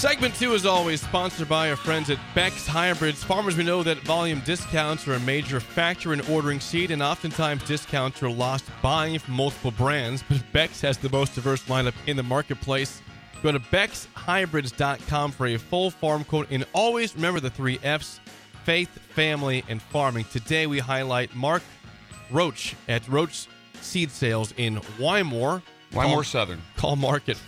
Segment 2 is always sponsored by our friends at Beck's Hybrids. Farmers, we know that volume discounts are a major factor in ordering seed, and oftentimes discounts are lost buying from multiple brands, but Beck's has the most diverse lineup in the marketplace. Go to BecksHybrids.com for a full farm quote, and always remember the 3 F's: faith, family, and farming. Today we highlight Mark Roach at Roach Seed Sales in Wymore. Wymore Southern. Call Mark at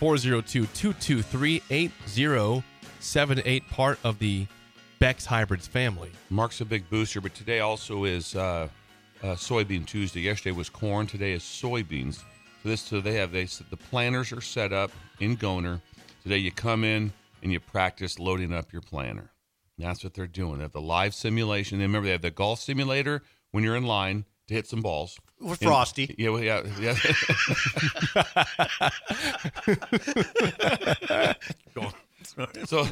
402-223-8078, part of the Beck's Hybrids family. Mark's a big booster, but today also is Soybean Tuesday. Yesterday was corn. Today is soybeans. So the planters are set up in Goner. Today you come in and you practice loading up your planter. And that's what they're doing. They have the live simulation. And remember, they have the golf simulator when you're in line to hit some balls. With Frosty. Yeah. So,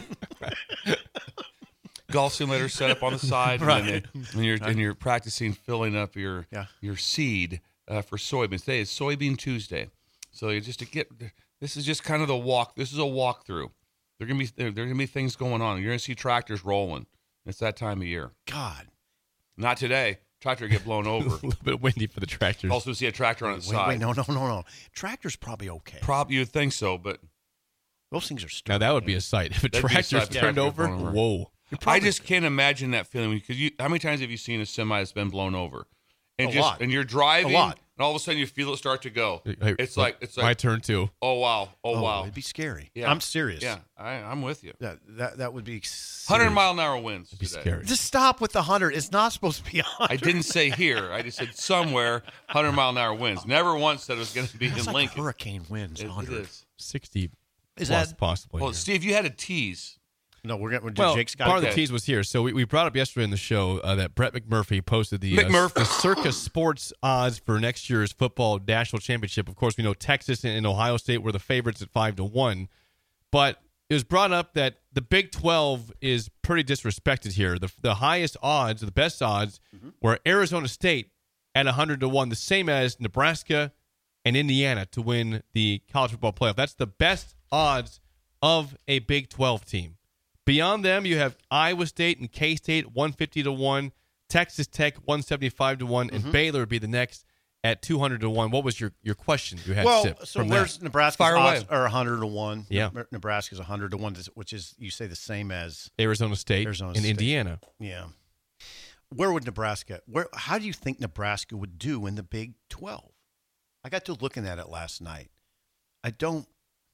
golf simulator set up on the side, Right. and you're practicing filling up your seed for soybeans. Today is Soybean Tuesday, so you just this is just kind of the walk. This is a walkthrough. There gonna be things going on. You're gonna see tractors rolling. It's that time of year. God, not today. Tractor get blown over. A little bit windy for the tractors. Also see a tractor on its side. Wait, no. Tractor's probably okay. You'd think so, but Those things are stupid. Now that would be a sight. If a That'd be a tractor's sight. turned Tractor over, blown over. whoa. I just can't imagine that feeling because how many times have you seen a semi that's been blown over? And A lot. And you're driving, A lot. and all of a sudden you feel it start to go. Hey, It's like my turn too. oh wow, It'd be scary. Yeah. I'm serious. Yeah, I'm with you. That would be 100-mile-an-hour winds It'd be today. scary. Just stop with the 100. It's not supposed to be 100. I didn't say here. I just said somewhere 100-mile-an-hour winds. Never once said it was going to be It's in like Lincoln. hurricane winds. It 100. is. 60 Is plus that- possibly. Well, here. Steve, you had a tease. No, we're going to. Well, Jake's got part of the okay. tease was here. So we brought up yesterday in the show that Brett McMurphy posted the Circa Sports odds for next year's football national championship. Of course, we know Texas and Ohio State were the favorites at 5-1, but it was brought up that the Big 12 is pretty disrespected here. The highest odds, the best odds, were Arizona State at 100-1, the same as Nebraska and Indiana to win the college football playoff. That's the best odds of a Big 12 team. Beyond them, you have Iowa State and K-State 150-1, Texas Tech 175-1, and Baylor would be the next at 200-1. What was your question you had, Sip, so from where's that? Nebraska's Fire away. odds are 100-1. Yeah. Nebraska's 100-1, which is, you say, the same as Arizona State Arizona and State. Indiana. Yeah. Where would Nebraska? How do you think Nebraska would do in the Big 12? I got to looking at it last night. I don't.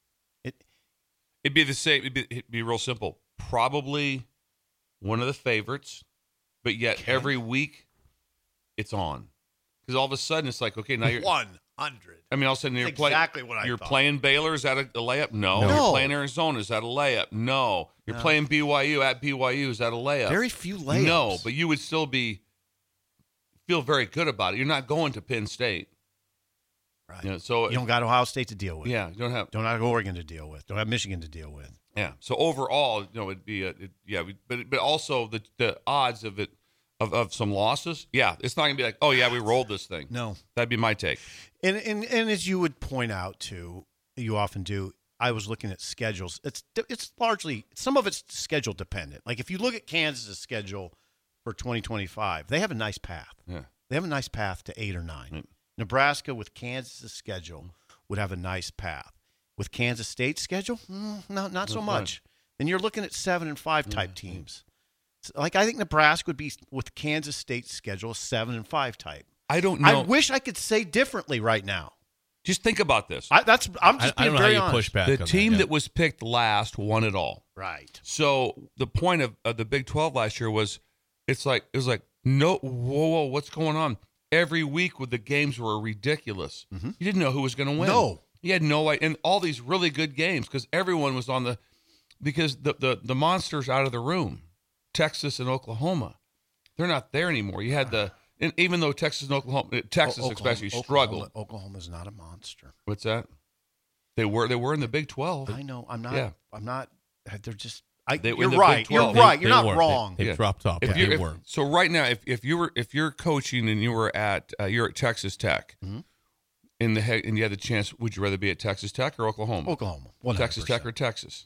It'd be the same. It'd be real simple. Probably one of the favorites, but yet Okay. every week it's on because all of a sudden it's like, okay, now you're 100. I mean, all of a sudden you're That's playing. exactly what I You're thought. playing Baylor. Is that a layup? No. No. You're playing Arizona. Is that a layup? No. You're No. playing BYU at BYU. Is that a layup? Very few layups. No, but you would still feel very good about it. You're not going to Penn State. Right. You know, so You don't got Ohio State to deal with. yeah, you don't have. Don't have Oregon to deal with. Don't have Michigan to deal with. Yeah. So overall, it'd be but also the odds of it of some losses. Yeah, it's not gonna be like, oh yeah, we rolled this thing. No. That'd be my take. And as you would point out too, you often do. I was looking at schedules. It's largely, some of it's schedule dependent. Like if you look at Kansas' schedule for 2025, they have a nice path. Yeah. They have a nice path to 8 or 9. Right. Nebraska with Kansas' schedule would have a nice path. With Kansas State's schedule, no, not so fine. much. Then you're looking at 7 and 5 type teams. So, like I think Nebraska would be with Kansas State's schedule 7 and 5 type. I don't know. I wish I could say differently right now. Just think about this. I'm just I being don't know how very you honest. push back The on team that, that was picked last won it all. Right. So the point of the Big 12 last year was, it was like no, whoa, what's going on? Every week with the games were ridiculous. You didn't know who was going to win. No. You had no idea. And all these really good games because everyone was on because the monsters out of the room, Texas and Oklahoma, they're not there anymore. You had and even though Texas and Texas especially struggled. Oklahoma's not a monster. What's that? They were in the Big 12. I know. I'm not. Yeah. I'm not. They're just. They were You're in the right. Big You're 12. right. You're They not were. wrong. They dropped off. If They you- were. So right now, if you're coaching and you were at you're at Texas Tech, and you had the chance, would you rather be at Texas Tech or Oklahoma? Oklahoma. 100%. Texas Tech or Texas?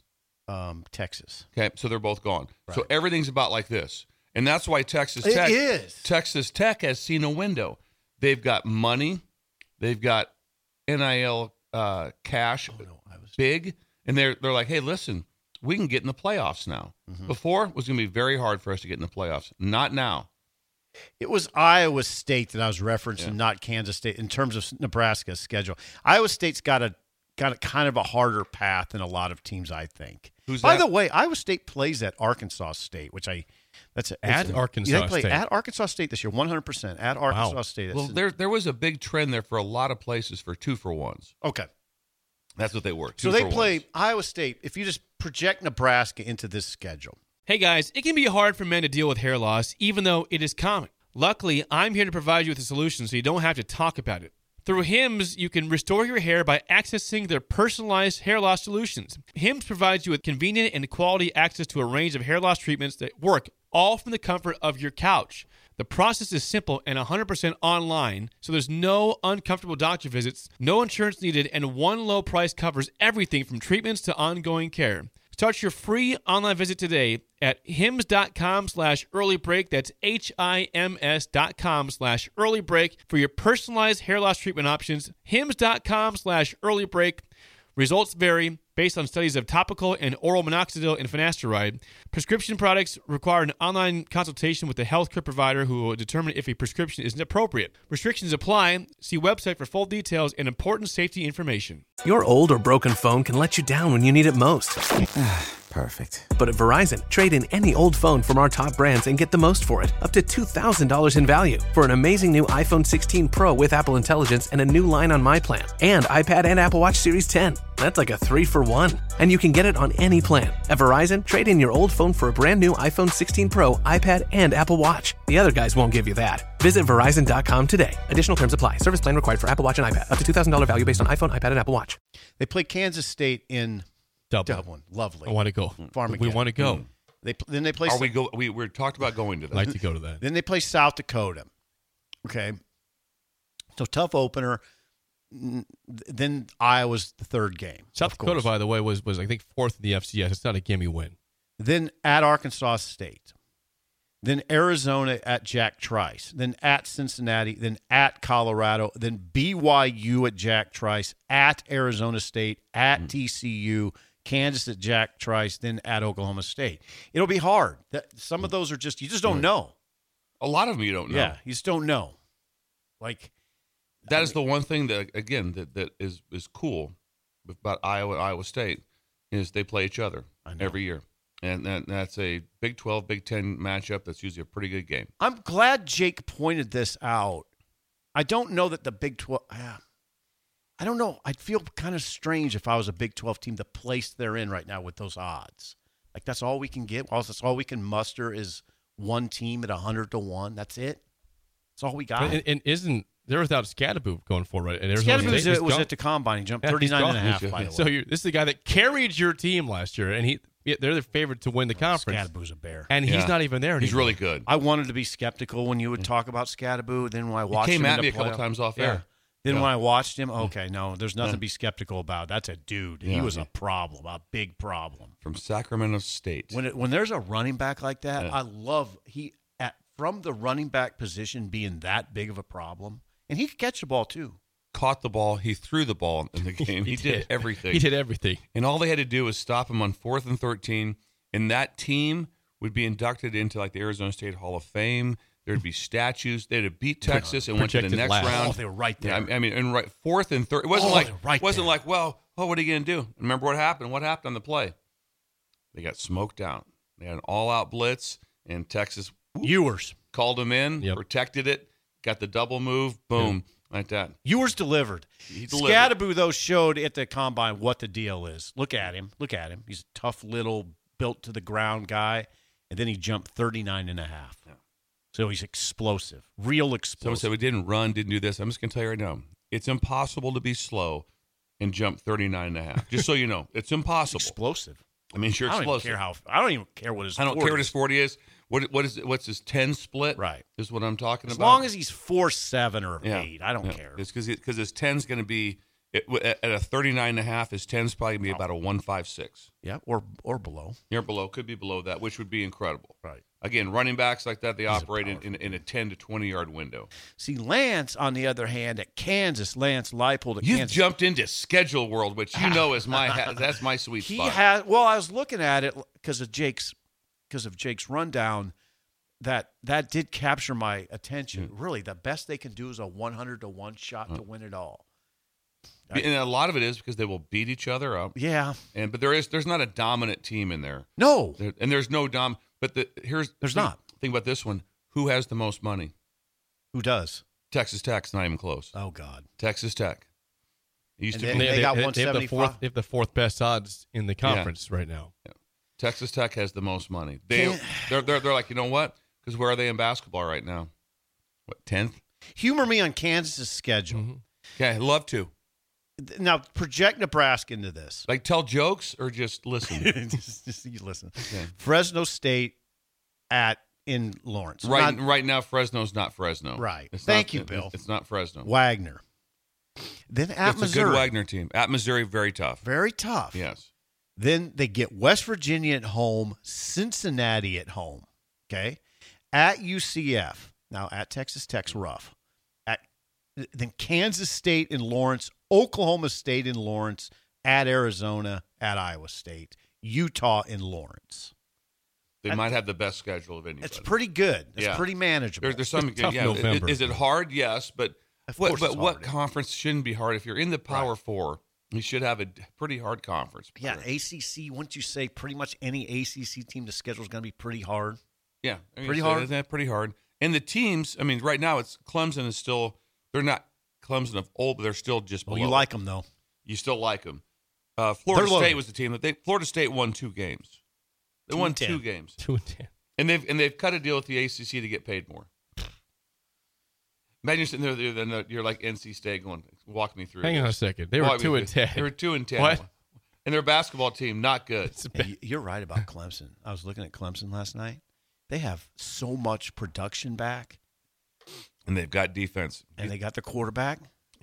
Texas. Okay, so they're both gone. Right. So everything's about like this. And that's why Texas Tech has seen a window. They've got money. They've got NIL cash, big. And they're like, hey, listen, we can get in the playoffs now. Mm-hmm. Before, it was going to be very hard for us to get in the playoffs. Not now. It was Iowa State that I was referencing, not Kansas State, in terms of Nebraska's schedule. Iowa State's got a kind of a harder path than a lot of teams, I think. By the way, Iowa State plays at Arkansas State, which Arkansas they play State. at Arkansas State this year, 100% at Arkansas State. Well, there was a big trend there for a lot of places for 2-for-1s. Okay. That's what they were. So they play Iowa State. If you just project Nebraska into this schedule. Hey guys, it can be hard for men to deal with hair loss, even though it is common. Luckily, I'm here to provide you with a solution so you don't have to talk about it. Through Hims, you can restore your hair by accessing their personalized hair loss solutions. Hims provides you with convenient and quality access to a range of hair loss treatments that work all from the comfort of your couch. The process is simple and 100% online, so there's no uncomfortable doctor visits, no insurance needed, and one low price covers everything from treatments to ongoing care. Start your free online visit today at hims.com/earlybreak. That's HIMS.com/earlybreak for your personalized hair loss treatment options. hims.com/earlybreak. Results vary based on studies of topical and oral minoxidil and finasteride. Prescription products require an online consultation with a healthcare provider who will determine if a prescription is appropriate. Restrictions apply. See website for full details and important safety information. Your old or broken phone can let you down when you need it most. Perfect. But at Verizon, trade in any old phone from our top brands and get the most for it, up to $2,000 in value. For an amazing new iPhone 16 Pro with Apple Intelligence and a new line on My Plan, and iPad and Apple Watch Series 10. That's like a 3-for-1. And you can get it on any plan. At Verizon, trade in your old phone for a brand new iPhone 16 Pro, iPad, and Apple Watch. The other guys won't give you that. Visit Verizon.com today. Additional terms apply. Service plan required for Apple Watch and iPad. Up to $2,000 value based on iPhone, iPad, and Apple Watch. They play Kansas State in Dublin. Lovely. I want to go. We want to go. Then they play. We talked about going to that. I'd like to go to that. Then they play South Dakota. Okay. So tough opener. Then Iowa's the third game. South Dakota, by the way, was I think fourth in the FCS. It's not a gimme win. Then at Arkansas State. Then Arizona at Jack Trice. Then at Cincinnati. Then at Colorado. Then BYU at Jack Trice. At Arizona State. At TCU. Kansas at Jack Trice. Then at Oklahoma State. It'll be hard. Some of those are just, you just don't know. A lot of them you don't know. Yeah, you just don't know. That is the one thing that, again, that is cool about Iowa and Iowa State is they play each other every year. And that's a Big 12, Big 10 matchup that's usually a pretty good game. I'm glad Jake pointed this out. I don't know that the Big 12 I don't know. I'd feel kind of strange if I was a Big 12 team, the place they're in right now with those odds. Like, that's all we can get. That's all we can muster is one team at 100-1. That's it. That's all we got. And isn't they're without Scadaboo going forward, right? And Scadaboo was at the combine. He jumped 39.5, by the way. So this is the guy that carried your team last year, and they're the favorite to win the conference. Scadaboo's a bear. And he's not even there anymore. He's really good. I wanted to be skeptical when you would talk about Scadaboo. Then when I watched him he came at me a couple times off air. Then when I watched him, okay, no, there's nothing to be skeptical about. That's a dude. He was a problem, a big problem. From Sacramento State. When there's a running back like that, I love from the running back position being that big of a problem. And he could catch the ball, too. Caught the ball. He threw the ball in the game. He did everything. He did everything. And all they had to do was stop him on 4th and 13, and that team would be inducted into like the Arizona State Hall of Fame. There'd be statues. They'd have beat Texas and went to the next round. Oh, they were right there. Yeah, I mean, and 4th and 3rd. It wasn't like, well, what are you going to do? Remember what happened? What happened on the play? They got smoked out. They had an all-out blitz, and Texas Ewers called them in, protected it, got the double move, boom, like that. Ewers delivered. Scadaboo, though, showed at the combine what the deal is. Look at him. He's a tough little, built-to-the-ground guy, and then he jumped 39.5. Yeah. So he's explosive, real explosive. Someone said we didn't run, didn't do this. I'm just going to tell you right now, it's impossible to be slow and jump 39.5. Just so you know, it's impossible. Explosive. I mean, sure, explosive. I don't even care what his 40 is. I don't care what his 40 is. What's his 10 split? Right. Is what I'm talking about. As long as he's 4.7 or 8, I don't care. It's because his 10's going to be At a 39.5, his 10's probably going to be about a 156. Yeah, or below. You're below, could be below that, which would be incredible. Right. Again, running backs like that, they operate in a 10 to 20-yard window. See, Lance, on the other hand, at Kansas, Lance Leipold at You've Kansas. jumped into schedule world, which you know is that's my sweet spot. I was looking at it because of Jake's rundown. That did capture my attention. Really, the best they can do is a 100-to-1 shot to win it all. And a lot of it is because they will beat each other up. Yeah. But there's not a dominant team in there. No. And there's no but there's not. Think about this one. Who has the most money? Who does? Texas Tech's not even close. Oh God. Texas Tech. They got 175. They have the fourth best odds in the conference right now. Yeah. Texas Tech has the most money. They're like, you know what? Because where are they in basketball right now? What, 10th? Humor me on Kansas' schedule. Mm-hmm. Yeah, I'd love to. Now, project Nebraska into this. Like tell jokes or just listen? just you listen. Okay. Fresno State in Lawrence. Right now, Fresno's not Fresno. Right. It's Thank not, you, Bill. It's not Fresno. Wagner. Then at it's Missouri. a good Wagner team. At Missouri, very tough. Very tough. Yes. Then they get West Virginia at home, Cincinnati at home. Okay. At UCF. Now, at Texas Tech's rough. Then Kansas State in Lawrence, Oklahoma State in Lawrence, at Arizona, at Iowa State, Utah in Lawrence. They might have the best schedule of anybody. It's pretty good. It's pretty manageable. There's some tough November. Is it hard? Yes, but what conference shouldn't be hard? If you're in the Power Four, you should have a pretty hard conference. Yeah, ACC. Wouldn't you say pretty much any ACC team, the schedule is going to be pretty hard? Yeah, pretty hard. Isn't that pretty hard? And the teams, I mean, right now it's Clemson is still. They're not Clemson of old, but they're still just below. Well, you like them, though. You still like them. Florida State was the team that Florida State won 2 games. They won 2 games. 2-10. And they've cut a deal with the ACC to get paid more. Imagine you're sitting there, then you're like NC State going, walk me through. Hang on a second. They were 2-10. They were 2-10. What? And their basketball team, not good. Hey, you're right about Clemson. I was looking at Clemson last night. They have so much production back. And they've got defense. And they got the quarterback.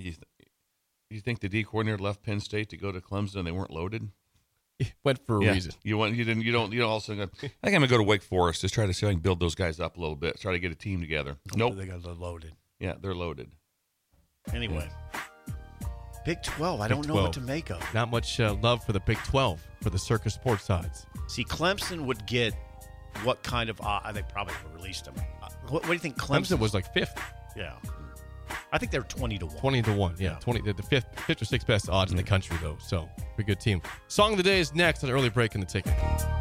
You think the D coordinator left Penn State to go to Clemson and they weren't loaded? Went for a reason. You don't also go, I think I'm gonna go to Wake Forest, just try to see if I can build those guys up a little bit, try to get a team together. Nope. They got loaded. Yeah, they're loaded. Anyway. Big 12, I don't know what to make of. Not much love for the Big 12 for the Circa Sports odds. See, Clemson would get what kind of they probably released them. What do you think Clemson was like 5th. Yeah. I think they were 20-1. 20-1, yeah. 20, the fifth or 6th best odds in the country, though. So, pretty good team. Song of the day is next. An early break in the ticket.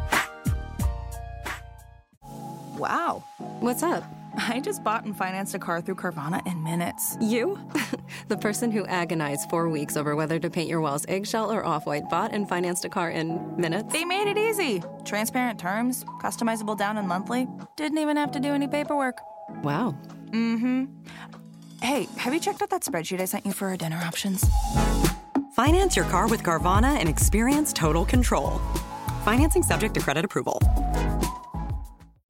Wow. What's up? I just bought and financed a car through Carvana in minutes. You? The person who agonized 4 weeks over whether to paint your walls eggshell or off-white bought and financed a car in minutes? They made it easy. Transparent terms, customizable down and monthly. Didn't even have to do any paperwork. Wow. Mm-hmm. Hey, have you checked out that spreadsheet I sent you for our dinner options? Finance your car with Carvana and experience total control. Financing subject to credit approval.